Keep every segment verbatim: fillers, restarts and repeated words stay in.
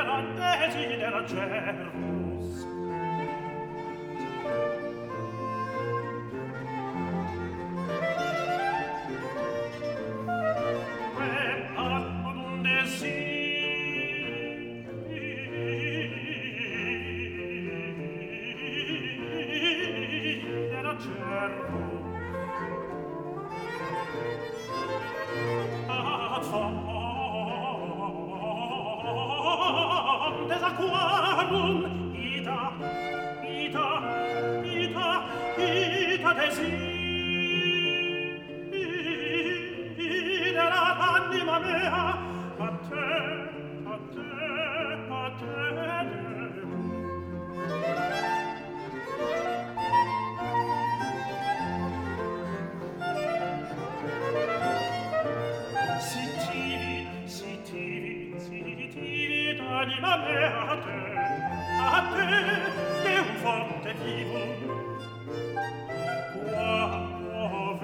desidera cervus. E atmod un desidera cervus. Ad fontes aquarum ita, ita, ita, ita desiderat anima mea, a te, a te, a te anima mea a te, a te, de un forte vivo. Quando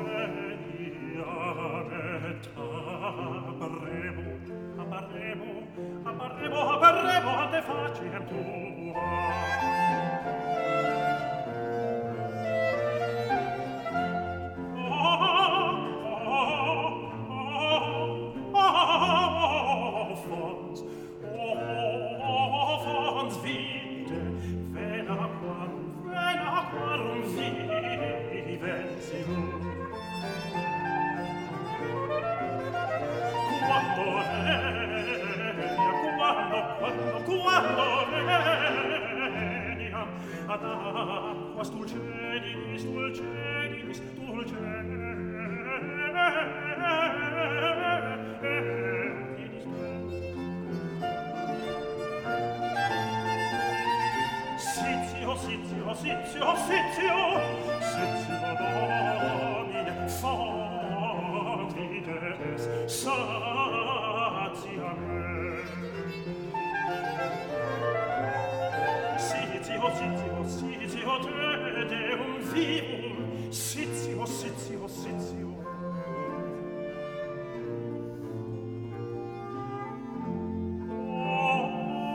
veniamet apparremo, apparremo, apparremo, apparremo, ante faciem tua. Ad aquas dulcenis, dulcenis, dulcenis. Sitio, sitio, sitio, sitio, sitio domine, fontides, satia me. Sitio, sitio, sitio, te deum vivum, sitio, sitio, sitio. Oh,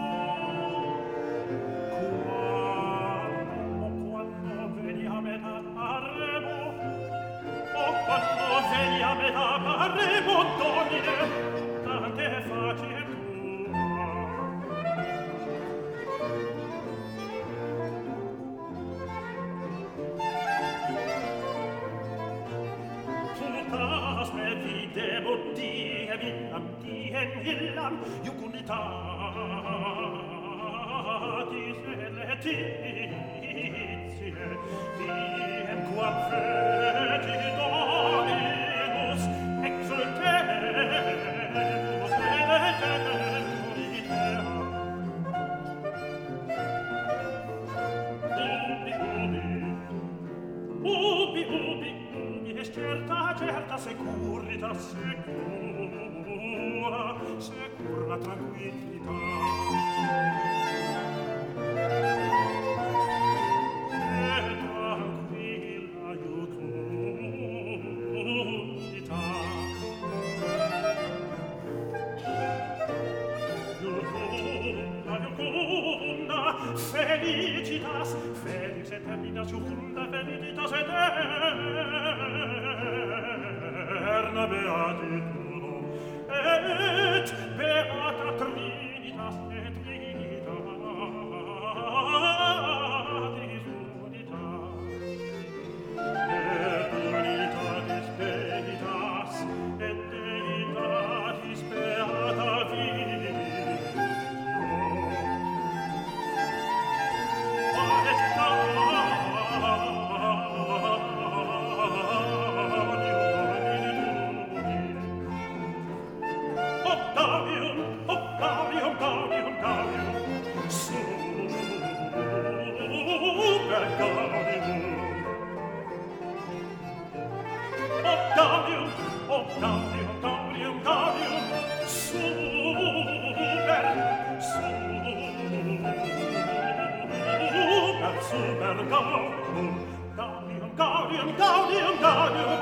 quando, quando veniamet apparremo, oh, quando veniamet apparremo, Domine, tante faciem illam, diem illam, iucunitatis et laetitiae, diem quam feti Dominus exultemus et eternitatem. Ubi, ubi, ubi, ubi, est certa, certa, securita, secura, secura tranquillità. E tranquilla iucundità. Iucunda, iucunda, felicitas, felix eternitas, iucunda, felicitas eterna beatitudo, et beata trinitas et trinitatis unitas, et unitatis deitas et deitatis beata vivitio, et super gaudium, gaudium, gaudium, gaudium, gaudium,